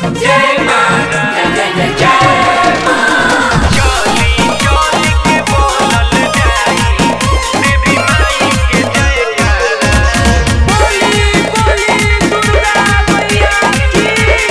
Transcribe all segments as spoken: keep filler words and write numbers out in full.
जय मां जय जय जय जय मां। चली चली के बोलल जाई देवी माई के जयकारा। बोली बोली दुर्गा मैया की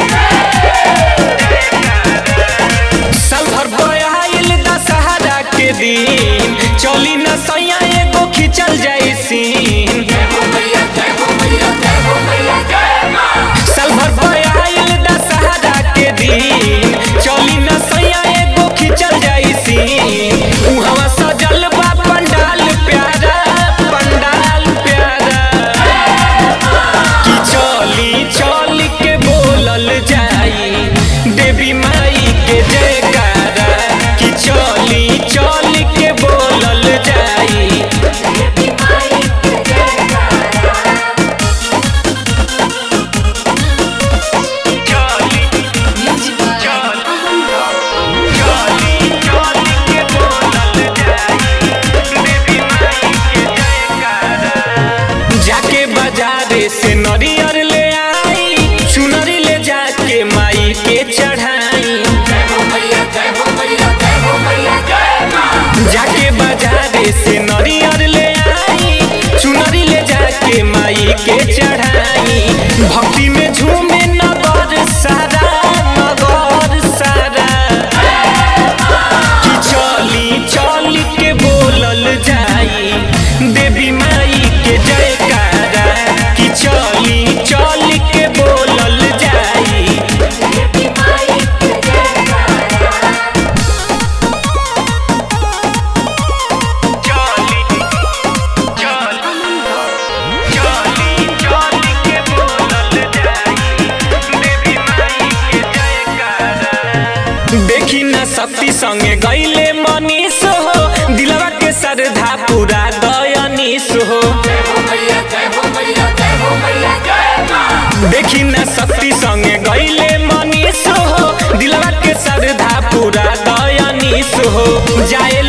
साल भर बयाइल दशहरा के दिन चली न सैया एगो खिंचल जाई सीन। जय हो मैया जय हो मैया जय हो मैया जय मां। साल भर बयाइल दशहरा के दिन चली न सैया एगो खिंचल जाई सीन। उहवा सजल बा पंडाल प्यारा पंडाल प्यारा कि चली चली के बोलल जाई देवी माई के जयकारा। कि चली चली के बोलल जाई देवी माई के जयकारा। चली म्यूजिक चली चली चली के बोलल जाई देवी माई के जयकारा। जाके बाजारे से नरियर ले आई चुनरी ले जाके माई के चढ़ाई। जय हो मैया जय हो मैया जय हो मैया जय मां। जाके बाजारे से नरियर ले आई चुनरी ले जाके माई के चढ़ाई। भक्ति में झूमे नगर सारा नगर सारा कि चली चली के बोलल जाई देवी माई के जयकारा। कि चली चली के बोलल जाई देवी माई के जयकारा। चली चली चली चली के बोलल जाई देवी माई के जयकारा। देखी न शक्ति संगे गईले मनीष हो दिलवा के श्रद्धा पूरा दयनीश हो। जय हो मैया जय हो मैया जय हो मैया जय मां। देखी न शक्ति संगे गईले मनीष हो दिलवा के श्रद्धा पूरा दयनीश हो। जाए